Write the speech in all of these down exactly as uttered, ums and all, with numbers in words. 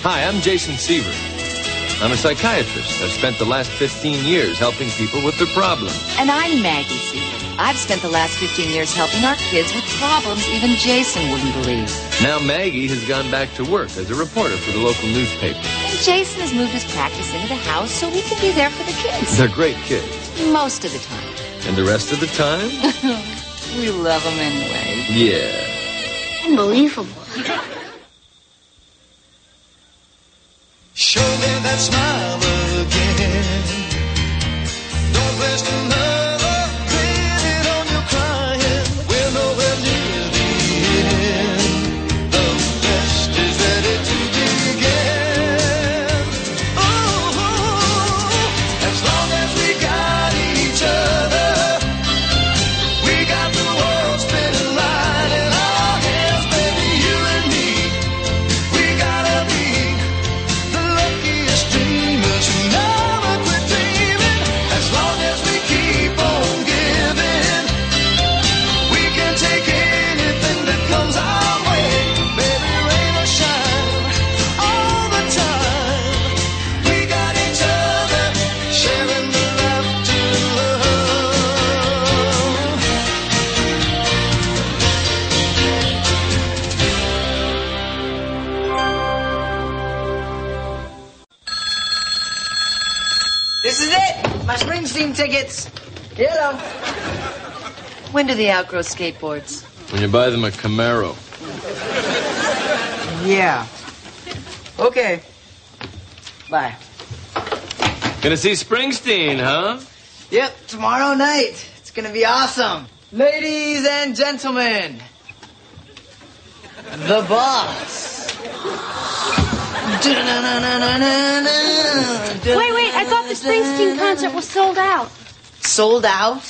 Hi, I'm Jason Seaver. I'm a psychiatrist. I've spent the last fifteen years helping people with their problems. And I'm Maggie Seaver. I've spent the last fifteen years helping our kids with problems even Jason wouldn't believe. Now Maggie has gone back to work as a reporter for the local newspaper. And Jason has moved his practice into the house so we can be there for the kids. They're great kids. Most of the time. And the rest of the time? We love them anyway. Yeah. Unbelievable. Show me that smile again. Don't waste another minute on your crying. We're nowhere near the end. The best is ready to begin. Oh, as long as we got each other, we got the world spinning right in our hands, baby, you and me. We gotta be the luckiest dreamers who never quit dreaming. As long as we keep on giving, we can take anything that comes our way. Baby, rain or shine, all the time. We got each other, sharing the laughter and love. This is it! My Springsteen tickets. Hello. When do the outgrow skateboards? When you buy them a Camaro. Yeah. Okay. Bye. Gonna see Springsteen, huh? Yep, tomorrow night. It's gonna be awesome. Ladies and gentlemen, the boss. Wait, wait, I thought the Springsteen concert was sold out. Sold out?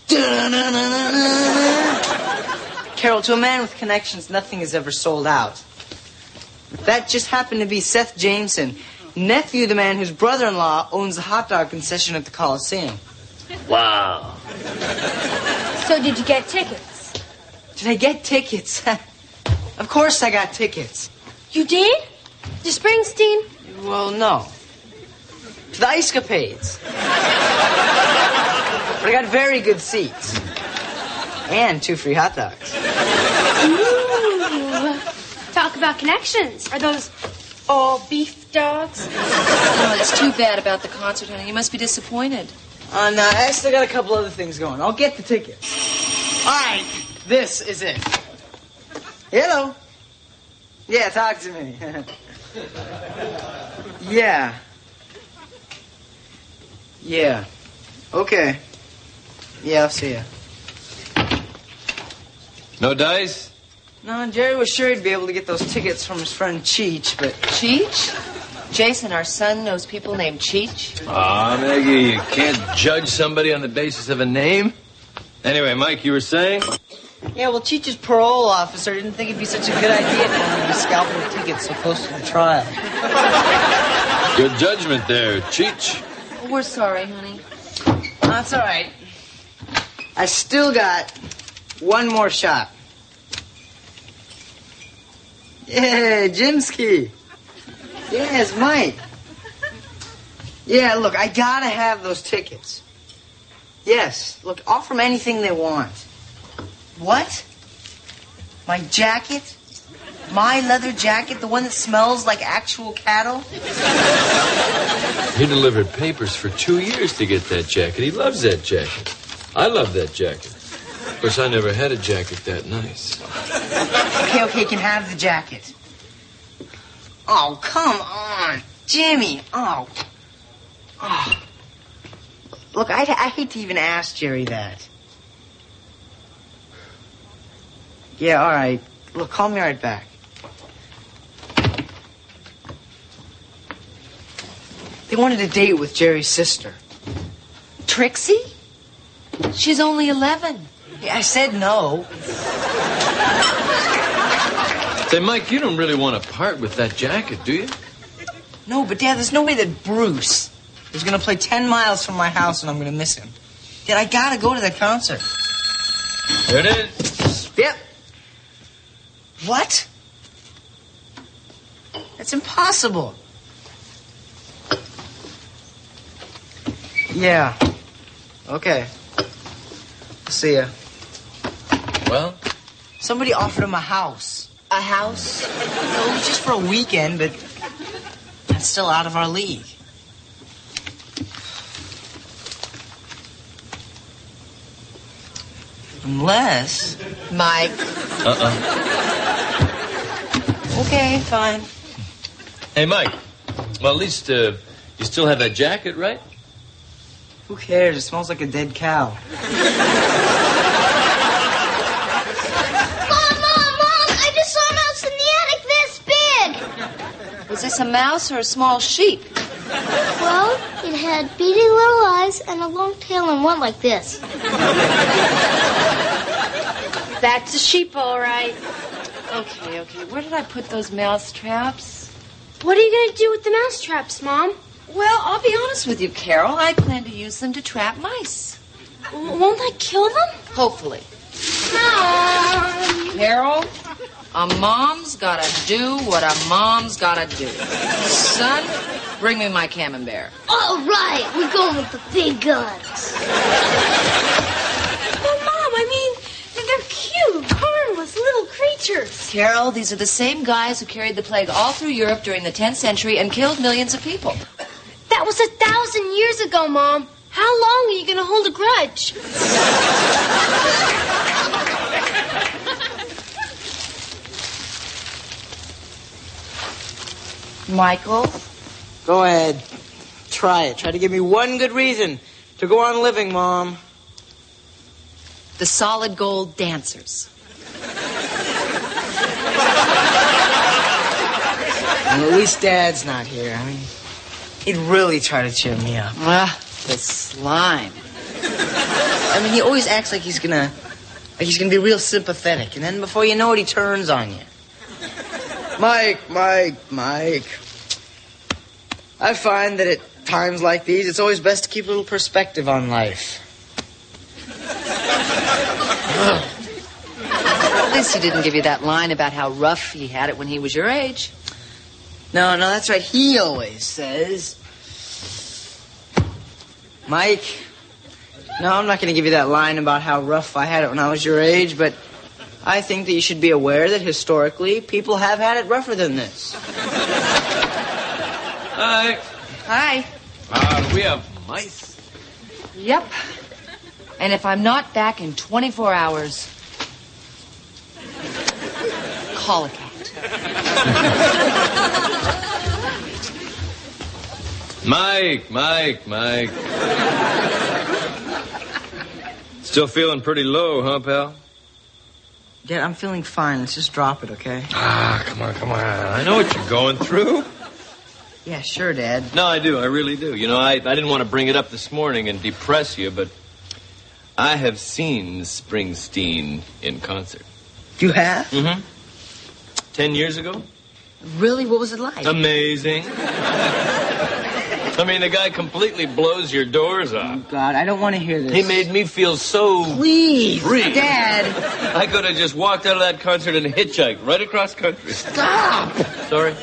Carol, to a man with connections, nothing is ever sold out. That just happened to be Seth Jameson, nephew of the man whose brother-in-law owns the hot dog concession at the Coliseum. Wow. So did you get tickets? Did I get tickets? Of course I got tickets. You did? To Springsteen? Well, no. To the Ice Capades. But I got very good seats. And two free hot dogs. Ooh. Talk about connections. Are those all beef dogs? Oh, it's too bad about the concert, honey. You must be disappointed. Uh, no, I still got a couple other things going. I'll get the tickets. All right, this is it. Hello. Yeah, talk to me. Yeah. Yeah. Okay. Yeah, I'll see ya. No dice? No, Jerry was sure he'd be able to get those tickets from his friend Cheech, but... Cheech? Jason, our son knows people named Cheech. Ah, Maggie, you can't judge somebody on the basis of a name. Anyway, Mike, you were saying? Yeah, well, Cheech's parole officer didn't think it'd be such a good idea for him to be scalping tickets so close to the trial. Good judgment there, Cheech. We're sorry, honey. That's all right. I still got one more shot. Yeah, Jimsky. Yes, Mike. Yeah, look, I gotta have those tickets. Yes, look, offer them anything they want. What? My jacket? My leather jacket? The one that smells like actual cattle? He delivered papers for two years to get that jacket. He loves that jacket. I love that jacket. Of course, I never had a jacket that nice. Okay, okay, you can have the jacket. Oh, come on. Jimmy, oh. Oh. Look, I, I hate to even ask Jerry that. Yeah, all right. Look, call me right back. They wanted a date with Jerry's sister. Trixie? She's only eleven. Yeah, I said no. Say, Mike, you don't really want to part with that jacket, do you? No, but Dad, there's no way that Bruce is going to play ten miles from my house and I'm going to miss him. Dad, I got to go to that concert. There it is. Yep. What? That's impossible. Yeah. Okay. See ya. Well? Somebody offered him a house. A house? It was just for a weekend, but that's still out of our league. Unless... Mike. Uh-uh. Okay, fine. Hey, Mike. Well, at least uh, you still have that jacket, right? Who cares? It smells like a dead cow. Mom, Mom, Mom! I just saw a mouse in the attic this big! Was this a mouse or a small sheep? Well, it had beady little eyes and a long tail and went like this. That's a sheep, all right. Okay, okay. Where did I put those mouse traps? What are you going to do with the mouse traps, Mom? Well, I'll be honest with you, Carol. I plan to use them to trap mice. W- won't that kill them? Hopefully. Mom! Carol, a mom's gotta do what a mom's gotta do. Son, bring me my camembert. All right, we're going with the big guns. Well, Mom, I mean, they're cute, harmless little creatures. Carol, these are the same guys who carried the plague all through Europe during the tenth century and killed millions of people. That was a thousand years ago, Mom. How long are you going to hold a grudge? Michael? Go ahead. Try it. Try to give me one good reason to go on living, Mom. The Solid Gold Dancers. Well, at least Dad's not here. I mean, he'd really try to cheer me up. Ah, the slime. I mean, he always acts like he's gonna, like he's gonna be real sympathetic, and then before you know it, he turns on you. Mike, Mike, Mike. I find that at times like these, it's always best to keep a little perspective on life. At least he didn't give you that line about how rough he had it when he was your age. No, no, that's right. He always says, Mike, no, I'm not going to give you that line about how rough I had it when I was your age, but I think that you should be aware that historically people have had it rougher than this. Hi. Hi. Uh, we have mice. Yep. And if I'm not back in twenty-four hours, call a cat. Mike, Mike, Mike. Still feeling pretty low, huh, pal? Dad, I'm feeling fine. Let's just drop it, okay? Ah, come on, come on. I know what you're going through. Yeah, sure, Dad. No, I do. I really do. You know, I, I didn't want to bring it up this morning and depress you, but I have seen Springsteen in concert. You have? Mm-hmm. Ten years ago. Really? What was it like? Amazing. I mean, the guy completely blows your doors off. God, I don't want to hear this. He made me feel so Please, free. Dad. I could have just walked out of that concert and hitchhiked right across country. Stop. Sorry.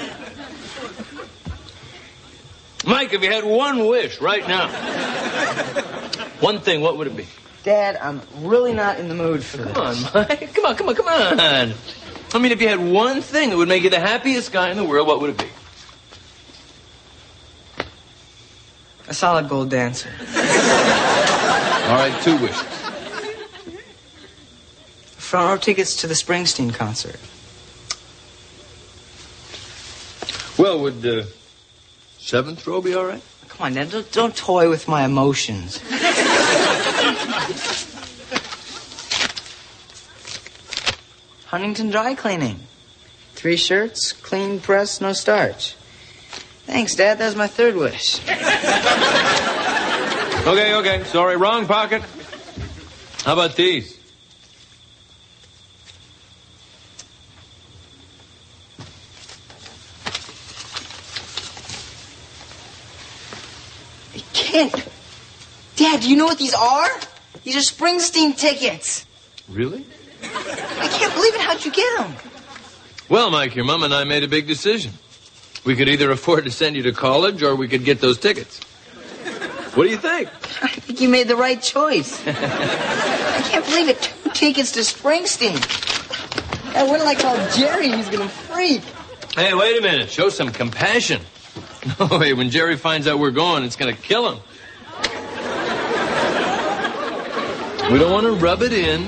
Mike, if you had one wish right now, one thing, what would it be? Dad, I'm really not in the mood for this. Come on, Mike. Come on, come on, come on. I mean, if you had one thing that would make you the happiest guy in the world, what would it be? A solid gold dancer. All right, two wishes. Front row tickets to the Springsteen concert. Well, would uh, seventh row be all right? Come on, Dad, don't, don't toy with my emotions. Huntington Dry Cleaning. Three shirts, clean press, no starch. Thanks, Dad. That was my third wish. Okay, okay. Sorry, wrong pocket. How about these? You can't. Dad, do you know what these are? These are Springsteen tickets. Really? I can't believe it. How'd you get them? Well, Mike, your mom and I made a big decision. We could either afford to send you to college or we could get those tickets. What do you think? I think you made the right choice. I can't believe it. Two tickets to Springsteen. And when I call Jerry, he's gonna freak. Hey, wait a minute. Show some compassion. No way, when Jerry finds out we're going, it's gonna kill him. We don't want to rub it in.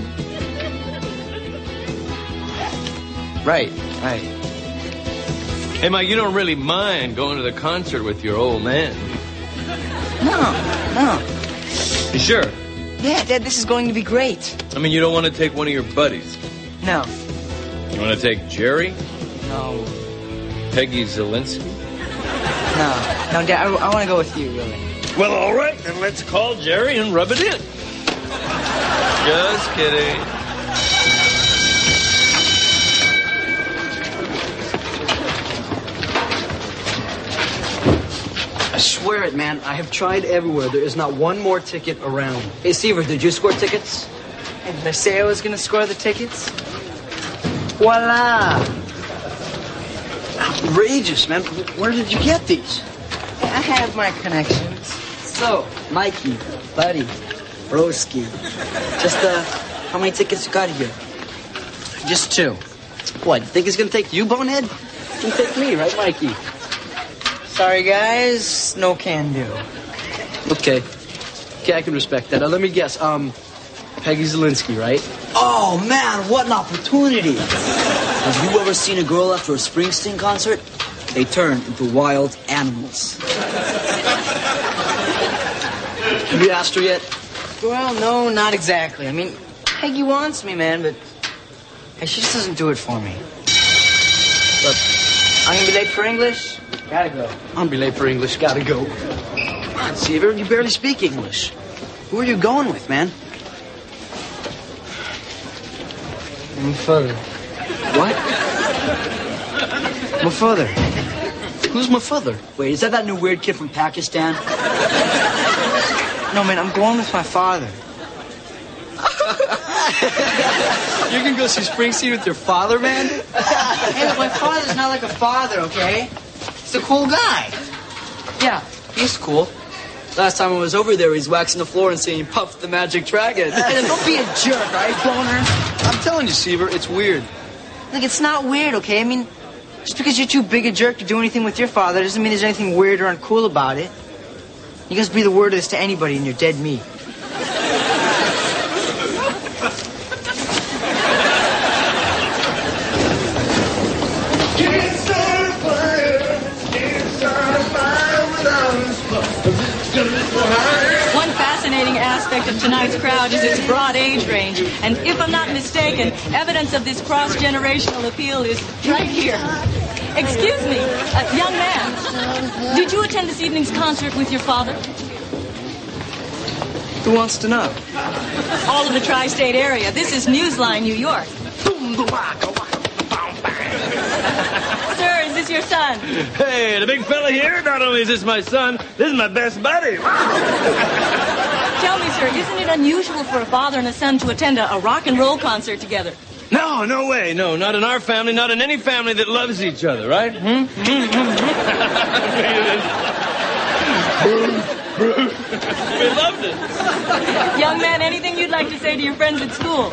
Right, right. Hey, Mike, you don't really mind going to the concert with your old man? No, no. You sure? Yeah, Dad, this is going to be great. I mean, you don't want to take one of your buddies? No. You want to take Jerry? No. Peggy Zielinski? No. No, Dad, I, I want to go with you, really. Well, all right, then let's call Jerry and rub it in. Just kidding. I swear it, man. I have tried everywhere. There is not one more ticket around. Hey, Seaver, did you score tickets? Hey, did I say I was going to score the tickets? Voila! Outrageous, man. Where did you get these? I have my connections. So, Mikey, Buddy, Broski. Just, uh, how many tickets you got here? Just two. What, you think it's gonna take you, bonehead? It's gonna take me, right, Mikey? Sorry, guys. No can do. Okay. Okay, I can respect that. Now, let me guess. Um, Peggy Zielinski, right? Oh, man, what an opportunity. Have you ever seen a girl after a Springsteen concert? They turn into wild animals. Have you asked her yet? Well, no, not exactly. I mean, Peggy wants me, man, but hey, she just doesn't do it for me. Look, I'm gonna be late for English. Gotta go. I'll be late for English. Gotta go. Come on, Seaver, you barely speak English. Who are you going with, man? My father. What? My father. Who's my father? Wait, is that that new weird kid from Pakistan? No, man, I'm going with my father. You're gonna go see Springsteen with your father, man? Hey, look, my father's not like a father, okay? He's a cool guy. Yeah, he's cool. Last time I was over there, he's waxing the floor and saying, Puff the Magic Dragon. Hey, don't be a jerk, all right, boner? I'm telling you, Seaver, it's weird. Look, it's not weird, okay? I mean, just because you're too big a jerk to do anything with your father doesn't mean there's anything weird or uncool about it. You guys breathe a word of this to anybody and you're dead meat. One fascinating aspect of tonight's crowd is its broad age range. And if I'm not mistaken, evidence of this cross-generational appeal is right here. Excuse me, uh, young man, did you attend this evening's concert with your father? Who wants to know? All of the tri-state area. This is Newsline, New York. Sir, is this your son? Hey, the big fella here, not only is this my son, this is my best buddy. Tell me, sir, isn't it unusual for a father and a son to attend a, a rock and roll concert together? No, no way. No, not in our family, not in any family that loves each other, right? Hmm? We loved it. Young man, anything you'd like to say to your friends at school?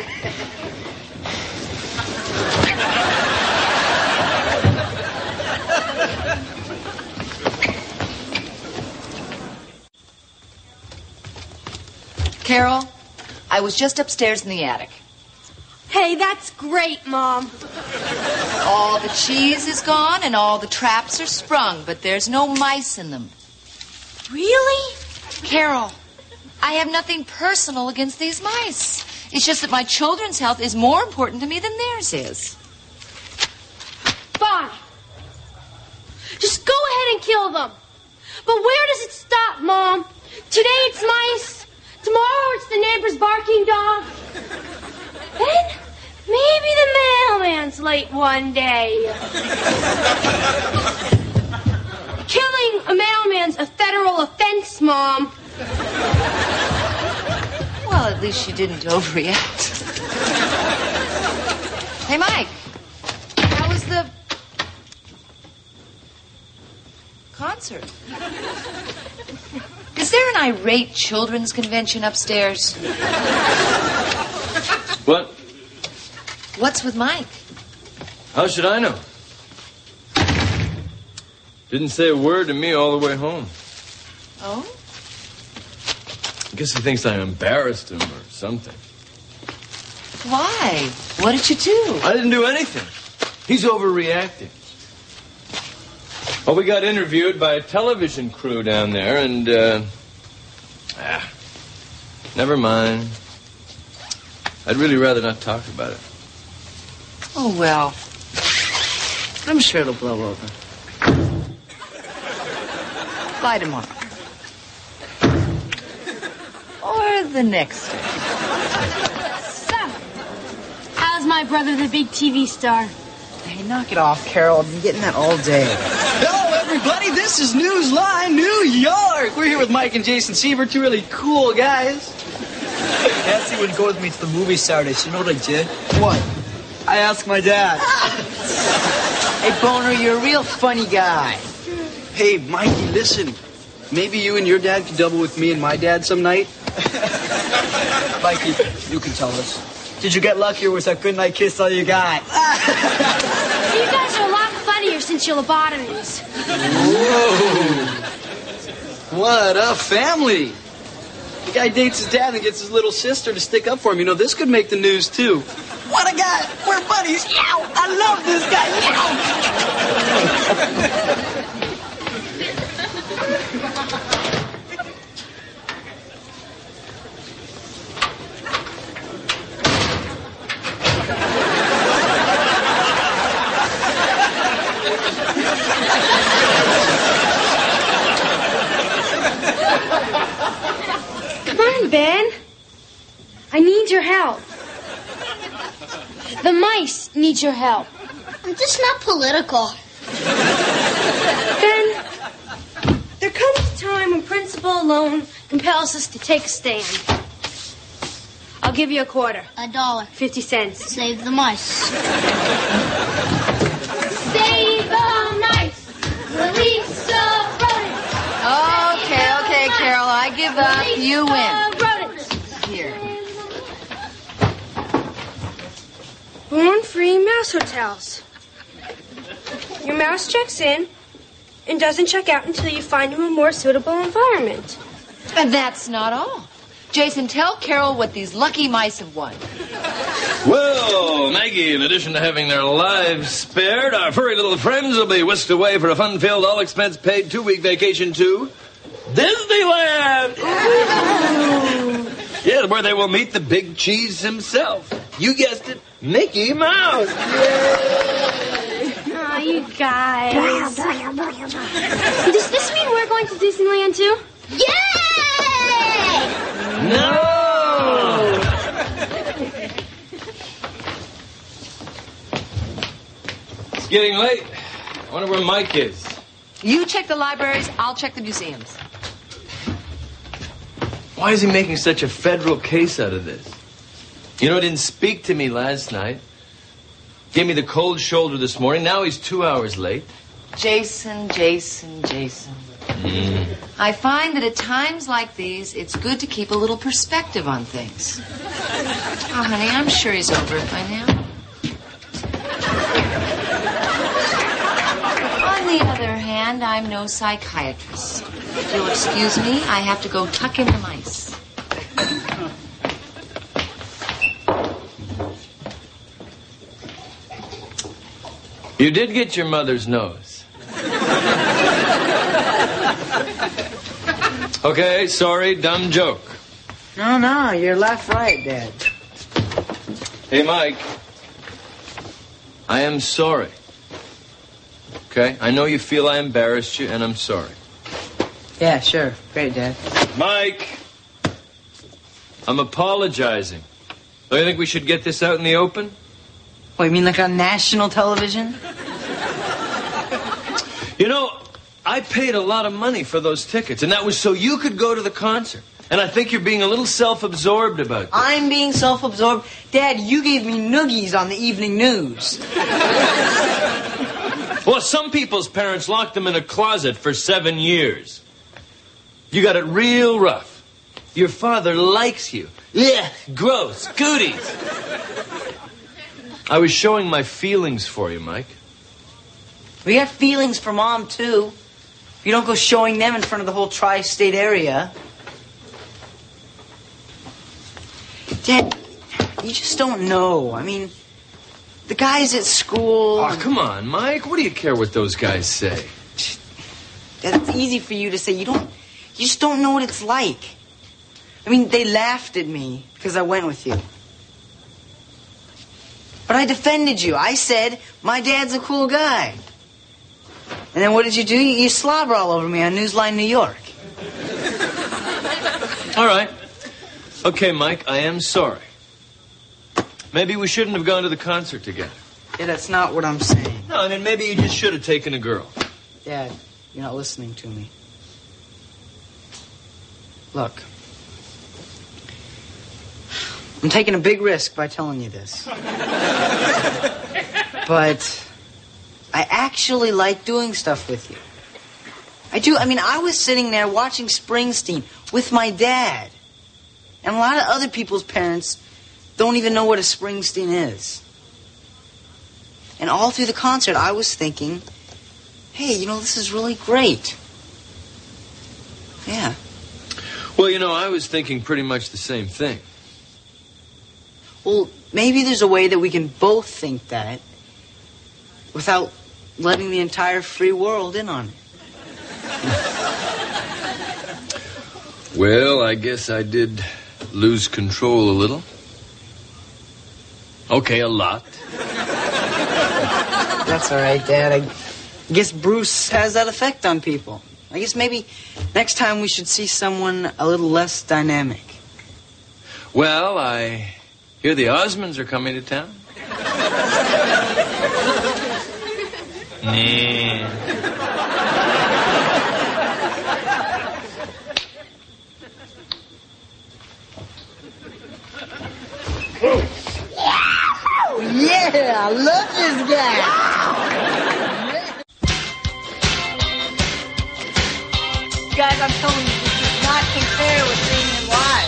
Carol, I was just upstairs in the attic. Hey, that's great, Mom. All the cheese is gone and all the traps are sprung, but there's no mice in them. Really? Carol, I have nothing personal against these mice. It's just that my children's health is more important to me than theirs is. Fine. Just go ahead and kill them. But where does it stop, Mom? Today it's mice. Tomorrow it's the neighbor's barking dog. Then maybe the mailman's late one day. Killing a mailman's a federal offense, Mom. Well, at least she didn't overreact. Hey, Mike, how was the... concert. Is there an irate children's convention upstairs? What? What's with Mike? How should I know? Didn't say a word to me all the way home. Oh? I guess he thinks I embarrassed him or something. Why? What did you do? I didn't do anything. He's overreacting. Well, we got interviewed by a television crew down there, and, uh... Ah, never mind. I'd really rather not talk about it. Oh, well. I'm sure it'll blow over. By tomorrow. Or the next day. So, how's my brother, the big T V star? Hey, knock it off, Carol. I've been getting that all day. Hello, everybody. This is Newsline New York. We're here with Mike and Jason Seaver, two really cool guys. Nancy wouldn't go with me to the movie Saturday. So you know what I did? What? I asked my dad. Hey, Boner, you're a real funny guy. Hey, Mikey, listen. Maybe you and your dad could double with me and my dad some night. Mikey, you can tell us. Did you get luckier with that goodnight kiss all you got? You guys are a lot funnier since your lobotomies. Whoa. What a family. The guy dates his dad and gets his little sister to stick up for him. You know, this could make the news, too. What a guy. We're buddies. Yow. I love this guy. Yow. Come on, Ben. I need your help. The mice need your help. I'm just not political. Ben, there comes a time when principle alone compels us to take a stand. I'll give you a quarter. A dollar. Fifty cents. Save the mice. Save the mice. Release the rodents. Okay, okay, Carol, I give up. Release You the win. rodents. Here. Born Free Mouse Hotels. Your mouse checks in and doesn't check out until you find him a more suitable environment. And that's not all. Jason, tell Carol what these lucky mice have won. Well, Maggie, in addition to having their lives spared, our furry little friends will be whisked away for a fun-filled, all-expense-paid two-week vacation to Disneyland! Yeah, where they will meet the big cheese himself. You guessed it, Mickey Mouse. Oh, you guys. Does this mean we're going to Disneyland too? Yay! No! It's getting late. I wonder where Mike is. You check the libraries, I'll check the museums. Why is he making such a federal case out of this? You know, he didn't speak to me last night. Gave me the cold shoulder this morning. Now he's two hours late. Jason, Jason, Jason. Mm. I find that at times like these, it's good to keep a little perspective on things. Oh, honey, I'm sure he's over it by now. On the other hand, I'm no psychiatrist. If you'll excuse me, I have to go tuck in the mice. You did get your mother's nose. Okay, sorry, dumb joke. No, no, you're left right, Dad. Hey, Mike. I am sorry. Okay? I know you feel I embarrassed you, and I'm sorry. Yeah, sure. Great, Dad. Mike! I'm apologizing. Don't you think we should get this out in the open? What, you mean like on national television? You know, I paid a lot of money for those tickets, and that was so you could go to the concert. And I think you're being a little self-absorbed about this. I'm being self-absorbed? Dad, you gave me noogies on the evening news. Well, Well, some people's parents locked them in a closet for seven years. You got it real rough. Your father likes you. Yeah, gross, cooties. I was showing my feelings for you, Mike. We got feelings for Mom, too. You don't go showing them in front of the whole tri-state area. Dad, you just don't know. I mean, the guys at school... Oh, come on, Mike. What do you care what those guys say? Dad, it's easy for you to say. You don't... You just don't know what it's like. I mean, they laughed at me because I went with you. But I defended you. I said, my dad's a cool guy. And then what did you do? You, you slobber all over me on Newsline New York. All right. Okay, Mike, I am sorry. Maybe we shouldn't have gone to the concert together. Yeah, that's not what I'm saying. No, and then maybe you just should have taken a girl. Dad, you're not listening to me. Look. I'm taking a big risk by telling you this. But I actually like doing stuff with you. I do. I mean, I was sitting there watching Springsteen with my dad. And a lot of other people's parents don't even know what a Springsteen is. And all through the concert, I was thinking, hey, you know, this is really great. Yeah. Well, you know, I was thinking pretty much the same thing. Well, maybe there's a way that we can both think that without letting the entire free world in on it. Well, I guess I did lose control a little. Okay, a lot. That's all right, Dad. I guess Bruce has that effect on people. I guess maybe next time we should see someone a little less dynamic. Well, I hear the Osmonds are coming to town. Nah. Yeah, I love this guy. Guys, I'm telling you, this does not compare with seeing him live.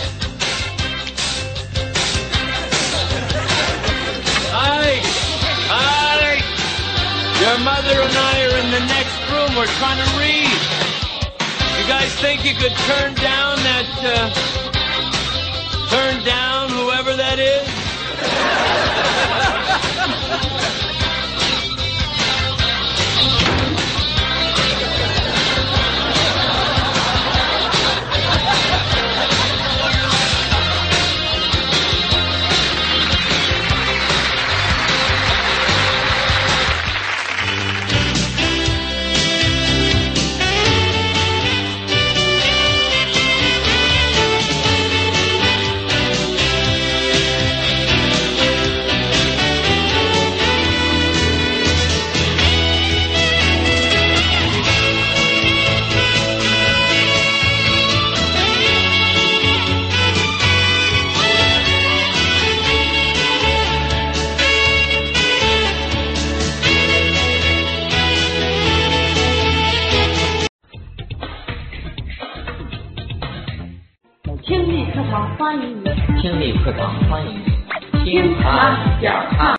Hi! Hi! Your mother and I are in the next room. We're trying to read. You guys think you could turn down that, uh, turn down whoever that is?